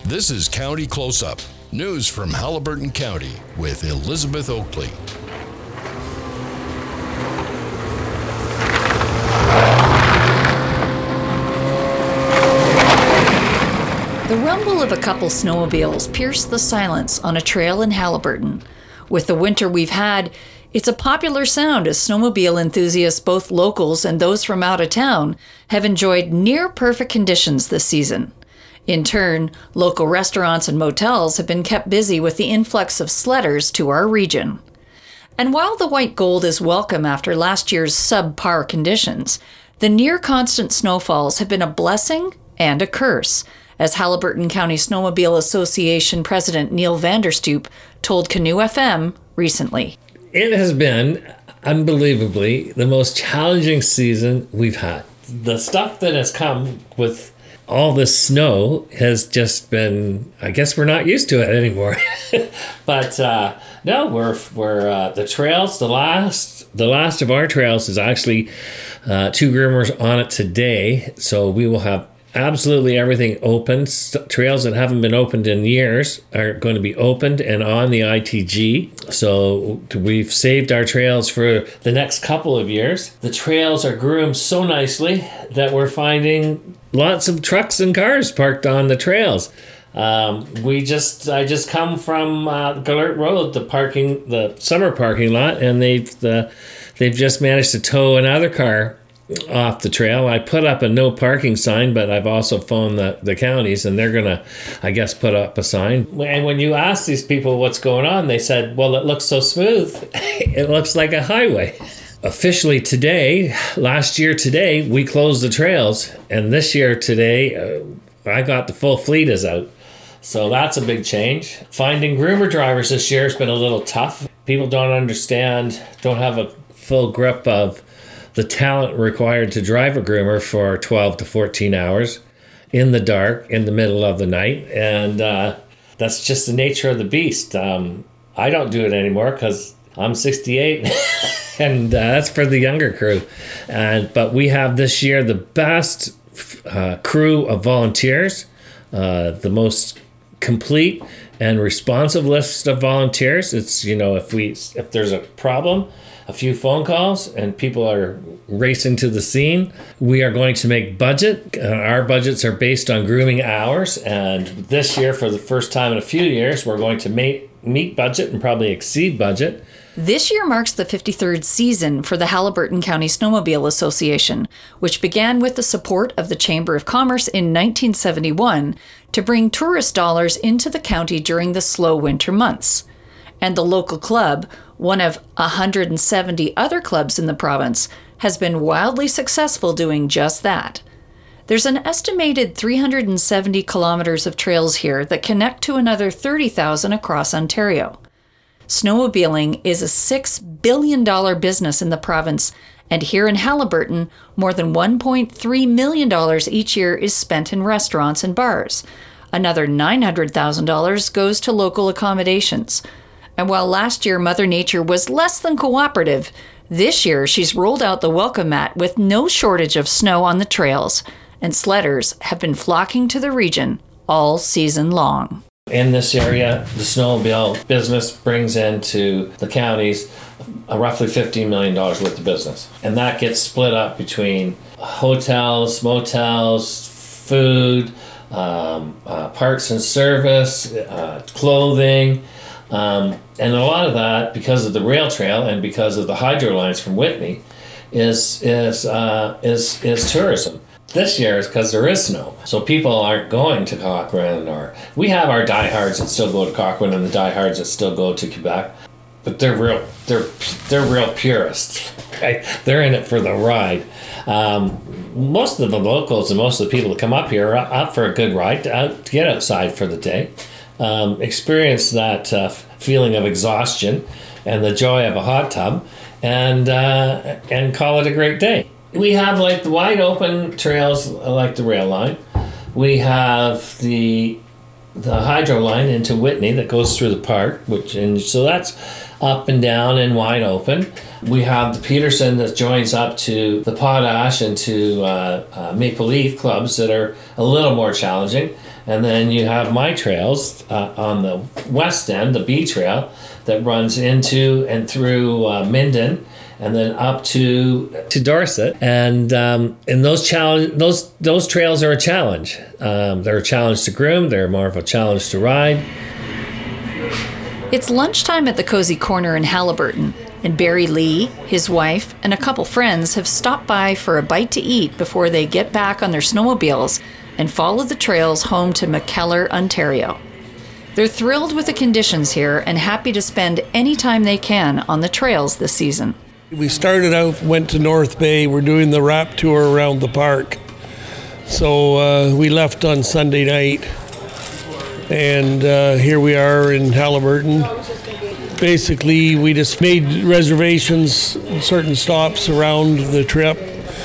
This is County Close-Up, news from Haliburton County with Elizabeth Oakley. The rumble of a couple snowmobiles pierced the silence on a trail in Haliburton. With the winter we've had, it's a popular sound as snowmobile enthusiasts, both locals and those from out of town, have enjoyed near-perfect conditions this season. In turn, local restaurants and motels have been kept busy with the influx of sledders to our region. And while the white gold is welcome after last year's subpar conditions, the near-constant snowfalls have been a blessing and a curse, as Haliburton County Snowmobile Association President Neil Vanderstoep told Canoe FM recently. It has been, unbelievably, the most challenging season we've had. The stuff that has come with all this snow has just been, I guess we're not used to it anymore. But no, we're the trails, the last of our trails is actually 2 groomers on it today. So we will have absolutely everything open. Trails that haven't been opened in years are going to be opened and on the ITG. So we've saved our trails for the next couple of years. The trails are groomed so nicely that we're finding lots of trucks and cars parked on the trails. I just come from Gallert Road, the summer parking lot, and they've just managed to tow another car off the trail. I put up a no parking sign, but I've also phoned the counties, and they're gonna, I guess, put up a sign. And when you ask these people what's going on, they said, well, it looks so smooth. It looks like a highway. Officially today, last year today, we closed the trails, and this year today, I got the full fleet is out. So that's a big change. Finding groomer drivers this year has been a little tough. People don't have a full grip of the talent required to drive a groomer for 12 to 14 hours in the dark, in the middle of the night. And that's just the nature of the beast. I don't do it anymore because I'm 68 and that's for the younger crew. But we have this year the best crew of volunteers, the most complete and responsive list of volunteers. It's, if there's a problem, a few phone calls and people are racing to the scene. We are going to make budget. Our budgets are based on grooming hours. And this year, for the first time in a few years, we're going to meet budget and probably exceed budget. This year marks the 53rd season for the Haliburton County Snowmobile Association, which began with the support of the Chamber of Commerce in 1971 to bring tourist dollars into the county during the slow winter months. And the local club, one of 170 other clubs in the province, has been wildly successful doing just that. There's an estimated 370 kilometers of trails here that connect to another 30,000 across Ontario. Snowmobiling is a $6 billion business in the province, and here in Haliburton, more than $1.3 million each year is spent in restaurants and bars. Another $900,000 goes to local accommodations. And while last year Mother Nature was less than cooperative, this year she's rolled out the welcome mat with no shortage of snow on the trails, and sledders have been flocking to the region all season long. In this area, the snowmobile business brings into the counties roughly $15 million worth of business. And that gets split up between hotels, motels, food, parts and service, clothing, and a lot of that, because of the rail trail and because of the hydro lines from Whitney, is tourism. This year is because there is snow, so people aren't going to Cochrane, or we have our diehards that still go to Cochrane and the diehards that still go to Quebec, but they're real purists. Right? They're in it for the ride. Most of the locals and most of the people that come up here are out for a good ride, to get outside for the day. Experience that feeling of exhaustion and the joy of a hot tub, and call it a great day. We have like the wide open trails like the rail line. We have the hydro line into Whitney that goes through the park, so that's up and down and wide open. We have the Peterson that joins up to the Potash and to Maple Leaf clubs that are a little more challenging. And then you have my trails on the west end, the B Trail, that runs into and through Minden and then up to Dorset. And those trails are a challenge. They're a challenge to groom. They're more of a challenge to ride. It's lunchtime at the Cozy Corner in Haliburton, and Barry Lee, his wife, and a couple friends have stopped by for a bite to eat before they get back on their snowmobiles and follow the trails home to McKellar, Ontario. They're thrilled with the conditions here and happy to spend any time they can on the trails this season. We started out, went to North Bay. We're doing the wrap tour around the park. So we left on Sunday night, and here we are in Haliburton. Basically, we just made reservations, certain stops around the trip,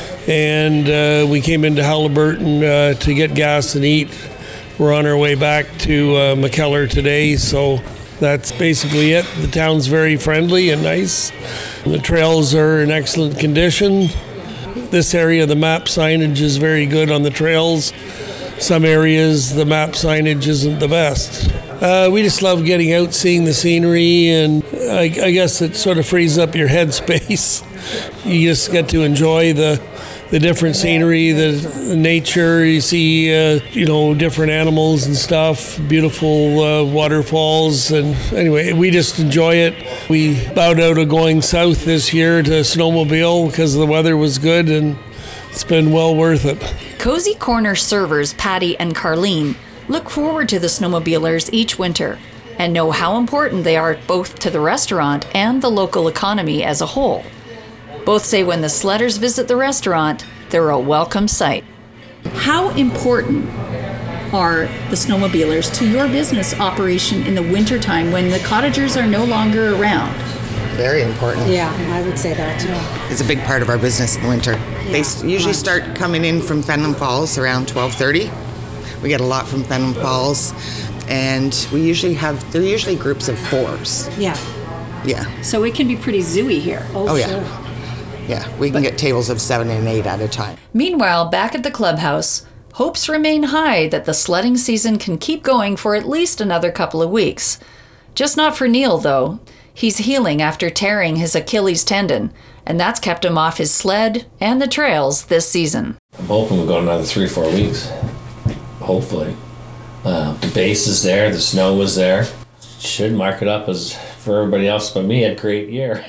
and we came into Haliburton to get gas and eat. We're on our way back to McKellar today, so that's basically it. The town's very friendly and nice. The trails are in excellent condition. This area, the map signage is very good on the trails. Some areas, the map signage isn't the best. We just love getting out, seeing the scenery, and I guess it sort of frees up your headspace. You just get to enjoy the different scenery, the nature. You see, different animals and stuff, beautiful waterfalls. And anyway, we just enjoy it. We bowed out of going south this year to snowmobile because the weather was good, and it's been well worth it. Cozy Corner servers Patty and Carlene look forward to the snowmobilers each winter and know how important they are both to the restaurant and the local economy as a whole. Both say when the sledders visit the restaurant, they're a welcome sight. How important are the snowmobilers to your business operation in the wintertime when the cottagers are no longer around? Very important. Yeah, I would say that too. It's a big part of our business in the winter. They usually start coming in from Fenelon Falls around 12:30. We get a lot from Fenelon Falls, and they're usually groups of 4s. Yeah. Yeah. So it can be pretty zooey here. Oh yeah. Sure. Yeah, we can get tables of 7 and 8 at a time. Meanwhile, back at the clubhouse, hopes remain high that the sledding season can keep going for at least another couple of weeks. Just not for Neil, though. He's healing after tearing his Achilles tendon, and that's kept him off his sled and the trails this season. I'm hoping we'll go another 3 or 4 weeks. Hopefully. The base is there, the snow was there. Should mark it up as, for everybody else but me, a great year.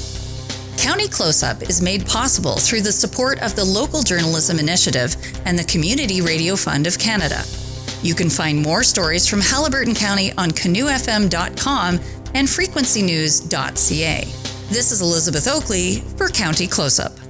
County Close-Up is made possible through the support of the Local Journalism Initiative and the Community Radio Fund of Canada. You can find more stories from Haliburton County on canoefm.com and frequencynews.ca. This is Elizabeth Oakley for County Close-Up.